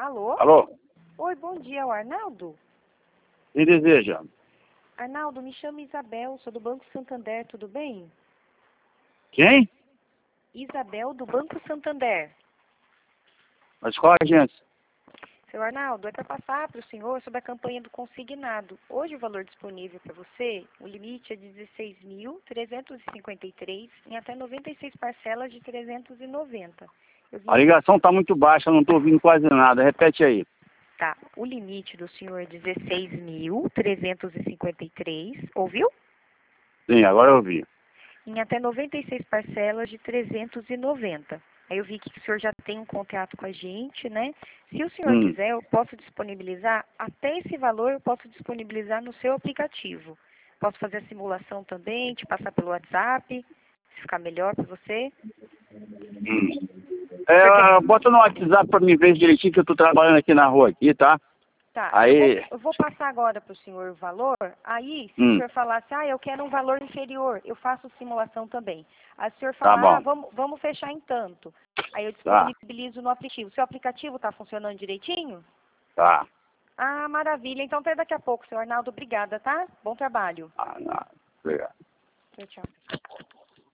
Alô? Alô? Oi, bom dia, é o Arnaldo? Quem deseja? Arnaldo, me chamo Isabel, sou do Banco Santander, tudo bem? Quem? Isabel, do Banco Santander. Mas qual agência? Seu Arnaldo, é para passar para o senhor sobre a campanha do consignado. Hoje o valor disponível para você, o limite é de 16.353 em até 96 parcelas de 390. A ligação está muito baixa, não estou ouvindo quase nada. Repete aí. Tá, o limite do senhor é 16.353, ouviu? Sim, agora eu ouvi. Em até 96 parcelas de 390. Aí eu vi que o senhor já tem um contrato com a gente, né? Se o senhor quiser, eu posso disponibilizar, até esse valor eu posso disponibilizar no seu aplicativo. Posso fazer a simulação também, te passar pelo WhatsApp, se ficar melhor para você. Bota no WhatsApp para me ver direitinho que eu estou trabalhando aqui na rua, aqui, tá? Tá, Aí... eu vou passar agora para o senhor o valor, aí se o senhor falar assim, eu quero um valor inferior, eu faço simulação também. Aí se o senhor falar, vamos fechar em tanto. Aí eu disponibilizo no aplicativo. Seu aplicativo está funcionando direitinho? Tá. Ah, maravilha. Então até daqui a pouco, senhor Arnaldo. Obrigada, tá? Bom trabalho. Não. Obrigado. Tchau, tchau.